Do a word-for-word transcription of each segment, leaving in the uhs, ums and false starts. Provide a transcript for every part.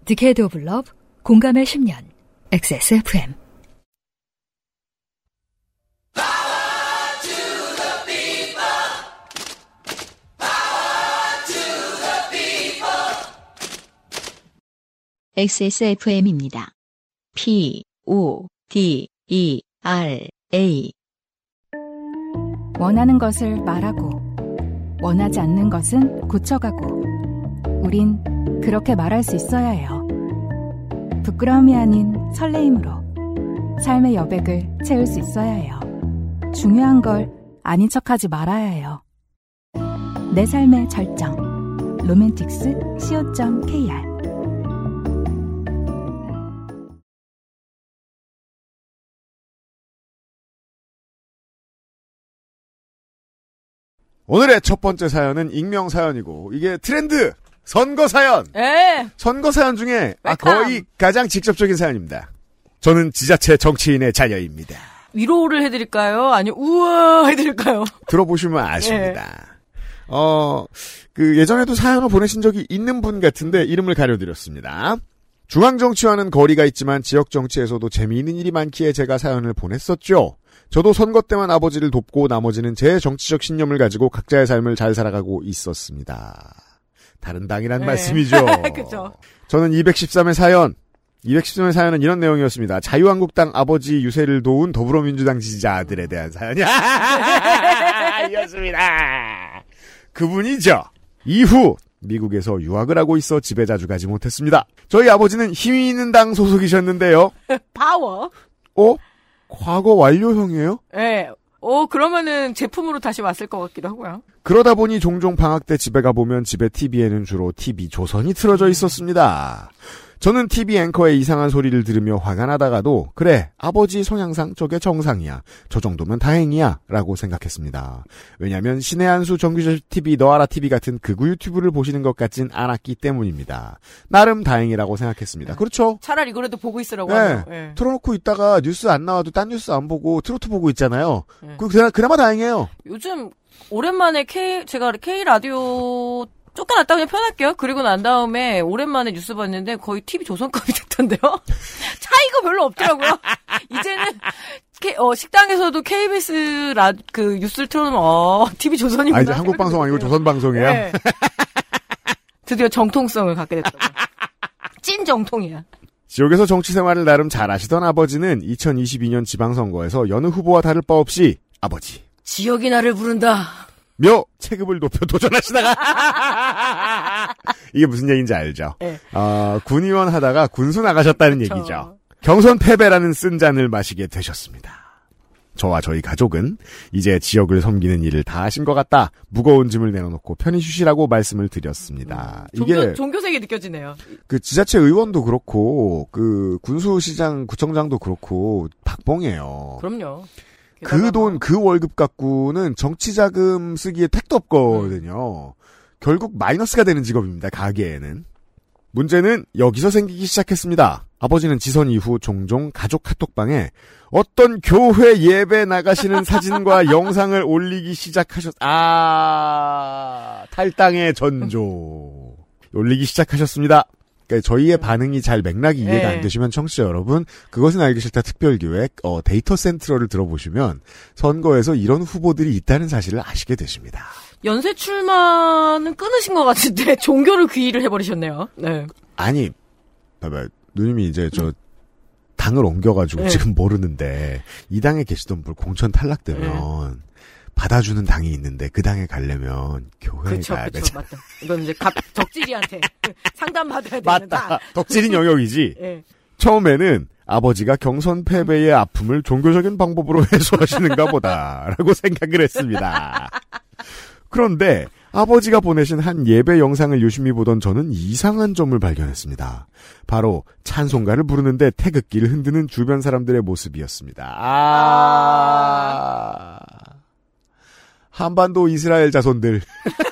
디케이드 오브 러브, 공감의 십 년, 엑스에스에프엠. 엑스에스에프엠입니다. P, O, D, E, R, A. 원하는 것을 말하고, 원하지 않는 것은 고쳐가고, 우린 그렇게 말할 수 있어야 해요. 부끄러움이 아닌 설레임으로 삶의 여백을 채울 수 있어야 해요. 중요한 걸 아닌 척하지 말아야 해요. 내 삶의 절정. 로맨틱스 씨오 점 케이알. 오늘의 첫 번째 사연은 익명 사연이고, 이게 트렌드 선거 사연. 에. 선거 사연 중에 아, 거의 가장 직접적인 사연입니다. 저는 지자체 정치인의 자녀입니다. 위로를 해드릴까요? 아니면 우와 해드릴까요? 들어보시면 아십니다. 네. 어, 그 예전에도 사연을 보내신 적이 있는 분 같은데 이름을 가려드렸습니다. 중앙정치와는 거리가 있지만 지역정치에서도 재미있는 일이 많기에 제가 사연을 보냈었죠. 저도 선거 때만 아버지를 돕고 나머지는 제 정치적 신념을 가지고 각자의 삶을 잘 살아가고 있었습니다. 다른 당이란 네. 말씀이죠. 그죠. 저는 이백십삼의 사연, 이백십삼의 사연은 이런 내용이었습니다. 자유한국당 아버지 유세를 도운 더불어민주당 지지자들에 대한 사연이 이었습니다. 그분이죠. 이후 미국에서 유학을 하고 있어 집에 자주 가지 못했습니다. 저희 아버지는 힘이 있는 당 소속이셨는데요. 파워. 어? 과거 완료형이에요? 네. 어, 그러면은 제품으로 다시 왔을 것 같기도 하고요. 그러다 보니 종종 방학 때 집에 가보면 집에 티비에는 주로 티비 조선이 틀어져 있었습니다. 저는 티비 앵커의 이상한 소리를 들으며 화가 나다가도 그래, 아버지 성향상 저게 정상이야. 저 정도면 다행이야. 라고 생각했습니다. 왜냐하면 신의 한수 정규절 티비 너아라 티비 같은 극우 유튜브를 보시는 것 같진 않았기 때문입니다. 나름 다행이라고 생각했습니다. 그렇죠? 차라리 이거라도 보고 있으라고 네. 하죠. 네. 틀어놓고 있다가 뉴스 안 나와도 딴 뉴스 안 보고 트로트 보고 있잖아요. 네. 그, 그나, 그나마 다행이에요. 요즘 오랜만에 K, 제가 K라디오 쫓겨났다 그냥 편할게요. 그리고 난 다음에 오랜만에 뉴스 봤는데 거의 티비 조선급이 됐던데요. 차이가 별로 없더라고요. 이제는 K, 어, 식당에서도 케이비에스 라, 그 뉴스를 틀어놓으면 어, 티비 조선이구나. 아, 이제 한국 방송 아니고 조선 방송이에요? 네. 드디어 정통성을 갖게 됐더라고요. 찐 정통이야. 지역에서 정치 생활을 나름 잘 하시던 아버지는 이천이십이 년 지방선거에서 여느 후보와 다를 바 없이 아버지. 지역이 나를 부른다. 며 체급을 높여 도전하시다가 이게 무슨 얘기인지 알죠? 네. 어, 군의원 하다가 군수 나가셨다는 그쵸. 얘기죠. 경선 패배라는 쓴 잔을 마시게 되셨습니다. 저와 저희 가족은 이제 지역을 섬기는 일을 다 하신 것 같다. 무거운 짐을 내려놓고 편히 쉬시라고 말씀을 드렸습니다. 음, 이게 종교, 종교색이 느껴지네요. 그 지자체 의원도 그렇고 그 군수시장 구청장도 그렇고 박봉이에요. 그럼요. 그 돈, 그 월급 갖고는 정치 자금 쓰기에 택도 없거든요. 음. 결국 마이너스가 되는 직업입니다. 가게에는. 문제는 여기서 생기기 시작했습니다. 아버지는 지선 이후 종종 가족 카톡방에 어떤 교회 예배 나가시는 사진과 영상을 올리기 시작하셨, 아, 탈당의 전조. 올리기 시작하셨습니다. 그러니까 저희의 반응이 잘 맥락이 이해가 네. 안 되시면 청취자 여러분, 그것은 알기 싫다 특별기획 어, 데이터 센트럴을 들어보시면 선거에서 이런 후보들이 있다는 사실을 아시게 되십니다. 연쇄 출마는 끊으신 것 같은데 종교를 귀의를 해버리셨네요. 네. 아니, 봐봐, 누님이 이제 저 당을 옮겨가지고 네. 지금 모르는데 이 당에 계시던 분 공천 탈락되면 네. 받아주는 당이 있는데 그 당에 가려면 교회에 그쵸, 가야 그쵸, 되잖아. 맞다. 이건 이제 갑, 덕질이한테 상담받아야 되는 맞다. 덕질인 영역이지. 네. 처음에는 아버지가 경선 패배의 아픔을 종교적인 방법으로 해소하시는가 보다라고 생각을 했습니다. 그런데 아버지가 보내신 한 예배 영상을 유심히 보던 저는 이상한 점을 발견했습니다. 바로 찬송가를 부르는데 태극기를 흔드는 주변 사람들의 모습이었습니다. 아... 한반도 이스라엘 자손들.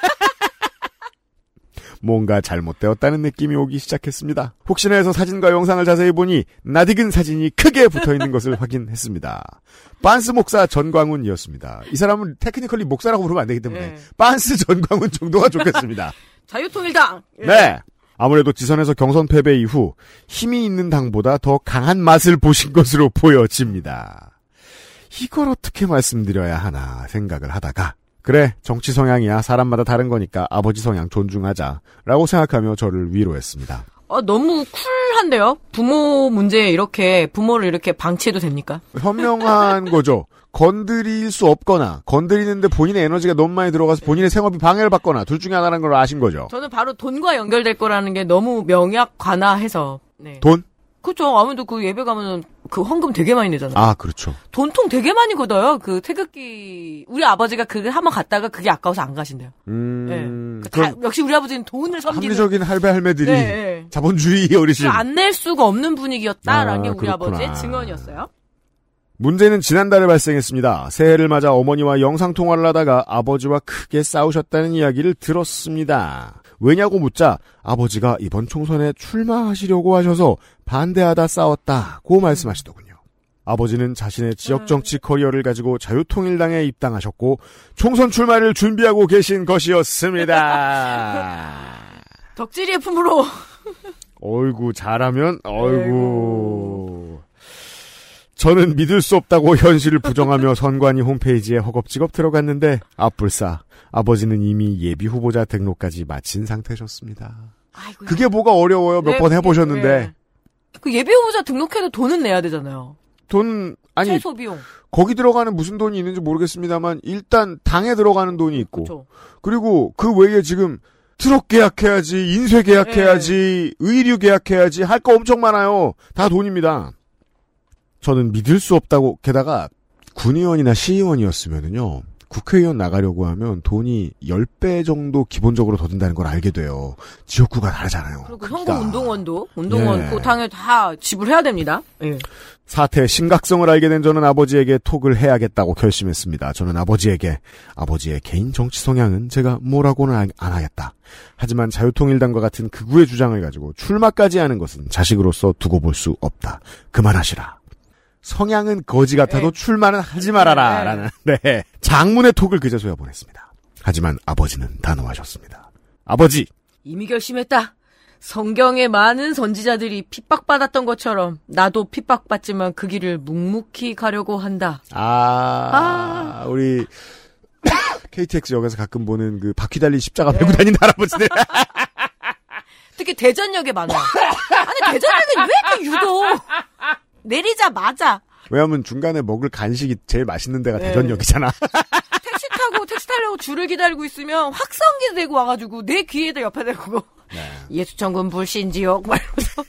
뭔가 잘못되었다는 느낌이 오기 시작했습니다. 혹시나 해서 사진과 영상을 자세히 보니 낯익은 사진이 크게 붙어있는 것을 확인했습니다. 빤스 목사 전광훈이었습니다. 이 사람은 테크니컬리 목사라고 부르면 안 되기 때문에 네. 빤스 전광훈 정도가 좋겠습니다. 자유통일당. 네. 아무래도 지선에서 경선 패배 이후 힘이 있는 당보다 더 강한 맛을 보신 것으로 보여집니다. 이걸 어떻게 말씀드려야 하나 생각을 하다가 그래 정치 성향이야 사람마다 다른 거니까 아버지 성향 존중하자라고 생각하며 저를 위로했습니다. 어, 너무 쿨한데요? 부모 문제에 이렇게 부모를 이렇게 방치해도 됩니까? 현명한 거죠. 건드릴 수 없거나 건드리는데 본인의 에너지가 너무 많이 들어가서 본인의 생업이 방해를 받거나 둘 중에 하나라는 걸 아신 거죠. 저는 바로 돈과 연결될 거라는 게 너무 명약관화해서. 네. 돈? 그렇죠. 아무래도 그 예배 가면은 그 헌금 되게 많이 내잖아요. 아, 그렇죠. 돈통 되게 많이 걷어요. 그 태극기 우리 아버지가 그게 한번 갔다가 그게 아까워서 안 가신대요. 음. 네. 다, 역시 우리 아버지는 돈을 섬기는 합리적인 할배 할매들이 네, 네. 자본주의 어르신. 안 낼 수가 없는 분위기였다라는 아, 게 우리 그렇구나. 아버지의 증언이었어요. 문제는 지난달에 발생했습니다. 새해를 맞아 어머니와 영상통화를 하다가 아버지와 크게 싸우셨다는 이야기를 들었습니다. 왜냐고 묻자 아버지가 이번 총선에 출마하시려고 하셔서 반대하다 싸웠다고 말씀하시더군요. 아버지는 자신의 지역정치 커리어를 가지고 자유통일당에 입당하셨고 총선 출마를 준비하고 계신 것이었습니다. 덕질이의 품으로. 어이구 잘하면 어이구. 저는 믿을 수 없다고 현실을 부정하며 선관위 홈페이지에 허겁지겁 들어갔는데 앞불싸 아버지는 이미 예비 후보자 등록까지 마친 상태셨습니다. 아이고야. 그게 뭐가 어려워요. 몇 번 네, 해보셨는데. 네. 그 예비 후보자 등록해도 돈은 내야 되잖아요. 돈 아니 최소 비용. 거기 들어가는 무슨 돈이 있는지 모르겠습니다만 일단 당에 들어가는 돈이 있고 그쵸. 그리고 그 외에 지금 트럭 계약해야지 인쇄 계약해야지 네. 의류 계약해야지 할 거 엄청 많아요. 다 돈입니다. 저는 믿을 수 없다고 게다가 군의원이나 시의원이었으면은요. 국회의원 나가려고 하면 돈이 십 배 정도 기본적으로 더 든다는 걸 알게 돼요. 지역구가 다르잖아요. 그리고 크기가. 현금 운동원도 운동원 예. 그 당에 다 지불해야 됩니다. 예. 사태의 심각성을 알게 된 저는 아버지에게 톡을 해야겠다고 결심했습니다. 저는 아버지에게 아버지의 개인 정치 성향은 제가 뭐라고는 안 하겠다. 하지만 자유통일당과 같은 극우의 주장을 가지고 출마까지 하는 것은 자식으로서 두고 볼 수 없다. 그만하시라. 성향은 거지 같아도 네. 출마는 하지 말아라. 네. 라는 네. 장문의 톡을 그제서야 보냈습니다. 하지만 아버지는 단호하셨습니다. 아버지. 이미 결심했다. 성경의 많은 선지자들이 핍박받았던 것처럼 나도 핍박받지만 그 길을 묵묵히 가려고 한다. 아, 아. 우리 케이티엑스역에서 가끔 보는 그 바퀴 달린 십자가 메고 다니는 할아버지들. 특히 대전역에 많아요. 아니 대전역은 왜 이렇게 유독 내리자마자 왜냐하면 중간에 먹을 간식이 제일 맛있는 데가 네. 대전역이잖아. 택시 타고 택시 타려고 줄을 기다리고 있으면 확성기 대고 와가지고 내 귀에다 옆에 대고 네. 예수천군 불신지옥 말면서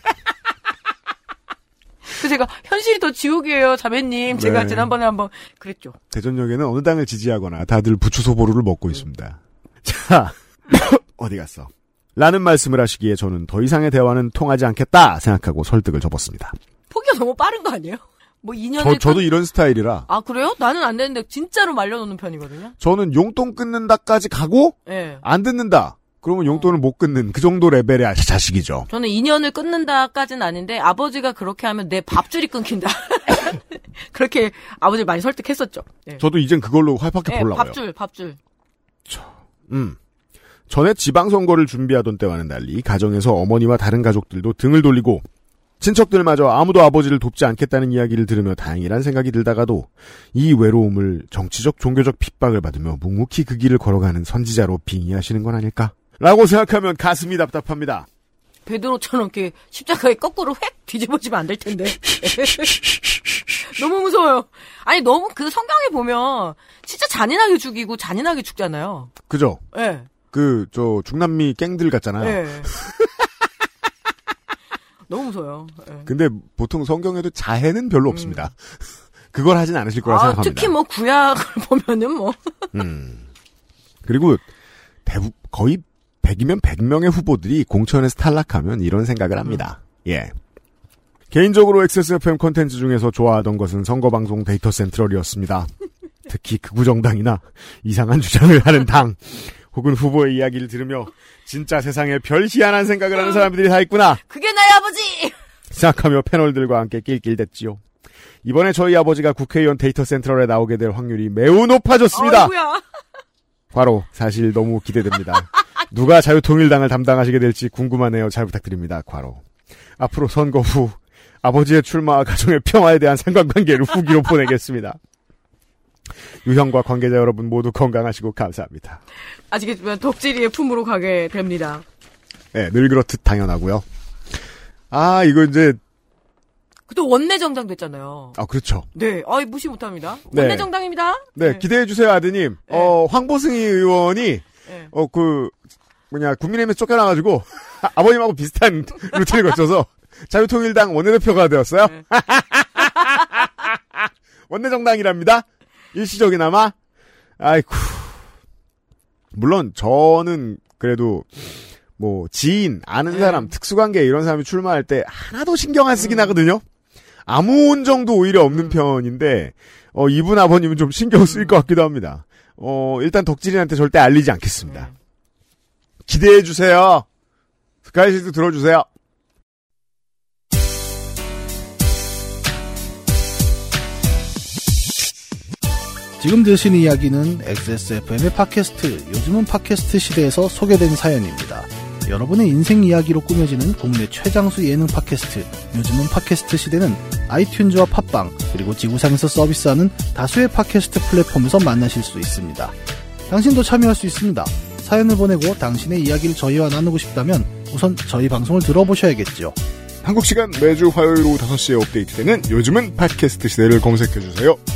그래서 제가 현실이 더 지옥이에요 자매님. 제가 네. 지난번에 한번 그랬죠. 대전역에는 어느 당을 지지하거나 다들 부추소보루를 먹고 있습니다. 자, 어디 갔어? 라는 말씀을 하시기에 저는 더 이상의 대화는 통하지 않겠다 생각하고 설득을 접었습니다. 포기가 너무 빠른 거 아니에요? 뭐 이 년을 저, 저도 끝... 이런 스타일이라. 아 그래요? 나는 안 되는데 진짜로 말려놓는 편이거든요. 저는 용돈 끊는다까지 가고 네. 안 듣는다. 그러면 용돈을 못 끊는 그 정도 레벨의 자식이죠. 저는 이 년을 끊는다까지는 아닌데 아버지가 그렇게 하면 내 밥줄이 끊긴다. 그렇게 아버지를 많이 설득했었죠. 네. 저도 이젠 그걸로 활팍해 네, 보려고요. 밥줄, 밥줄. 저, 음. 전에 지방선거를 준비하던 때와는 달리 가정에서 어머니와 다른 가족들도 등을 돌리고 친척들마저 아무도 아버지를 돕지 않겠다는 이야기를 들으며 다행이란 생각이 들다가도 이 외로움을 정치적 종교적 핍박을 받으며 묵묵히 그 길을 걸어가는 선지자로 빙의하시는 건 아닐까? 라고 생각하면 가슴이 답답합니다. 베드로처럼 이렇게 십자가에 거꾸로 획 뒤집어지면 안 될 텐데. 너무 무서워요. 아니 너무 그 성경에 보면 진짜 잔인하게 죽이고 잔인하게 죽잖아요. 그죠? 예. 네. 그 저 중남미 갱들 같잖아요. 네. 너무 무서워요. 네. 근데 보통 성경에도 자해는 별로 음. 없습니다. 그걸 하진 않으실 거라 아, 생각합니다. 특히 뭐 구약을 보면은 뭐. 음. 그리고 대부 거의 백이면 백 명의 후보들이 공천에서 탈락하면 이런 생각을 합니다. 음. 예. 개인적으로 엑스에스에프엠 콘텐츠 중에서 좋아하던 것은 선거방송 데이터 센트럴이었습니다. 특히 극우정당이나 이상한 주장을 하는 당 혹은 후보의 이야기를 들으며 진짜 세상에 별 희한한 생각을 하는 사람들이 다 있구나. 그게 나의 아버지! 생각하며 패널들과 함께 낄낄댔지요. 이번에 저희 아버지가 국회의원 데이터 센트럴에 나오게 될 확률이 매우 높아졌습니다. 어이구야. 과로 사실 너무 기대됩니다. 누가 자유통일당을 담당하시게 될지 궁금하네요. 잘 부탁드립니다. 괄호. 앞으로 선거 후 아버지의 출마와 가정의 평화에 대한 상관관계를 후기로 보내겠습니다. 유형과 관계자 여러분 모두 건강하시고 감사합니다. 아시겠지만 덕질이의 품으로 가게 됩니다. 네, 늘 그렇듯 당연하고요. 아, 이거 이제 또 원내정당 됐잖아요. 아, 그렇죠. 네, 아 무시 못합니다. 네. 원내정당입니다. 네, 네. 기대해주세요, 아드님. 네. 어, 황보승희 의원이, 네. 어, 그, 뭐냐, 국민의힘에서 쫓겨나가지고, 아버님하고 비슷한 루틴을 거쳐서, 자유통일당 원내대표가 되었어요. 네. 원내정당이랍니다. 일시적이나마. 아이쿠. 물론, 저는, 그래도, 뭐, 지인, 아는 사람, 네. 특수관계 이런 사람이 출마할 때 하나도 신경 안 쓰긴 음. 하거든요. 아무 온정도 오히려 없는 편인데, 어, 이분 아버님은 좀 신경 쓰일 것 같기도 합니다. 어, 일단 덕질인한테 절대 알리지 않겠습니다. 기대해주세요. 스카이시도 들어주세요. 지금 들으신 이야기는 엑스에스에프엠의 팟캐스트, 요즘은 팟캐스트 시대에서 소개된 사연입니다. 여러분의 인생 이야기로 꾸며지는 국내 최장수 예능 팟캐스트, 요즘은 팟캐스트 시대는 아이튠즈와 팟빵, 그리고 지구상에서 서비스하는 다수의 팟캐스트 플랫폼에서 만나실 수 있습니다. 당신도 참여할 수 있습니다. 사연을 보내고 당신의 이야기를 저희와 나누고 싶다면 우선 저희 방송을 들어보셔야겠죠. 한국 시간 매주 화요일 오후 다섯 시에 업데이트되는 요즘은 팟캐스트 시대를 검색해주세요.